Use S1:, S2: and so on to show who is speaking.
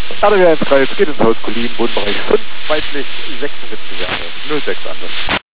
S1: RDW 1-3, es geht ins Haus Kolin, Bodenbereich 5, weiblich 76 Jahre, 06 anders.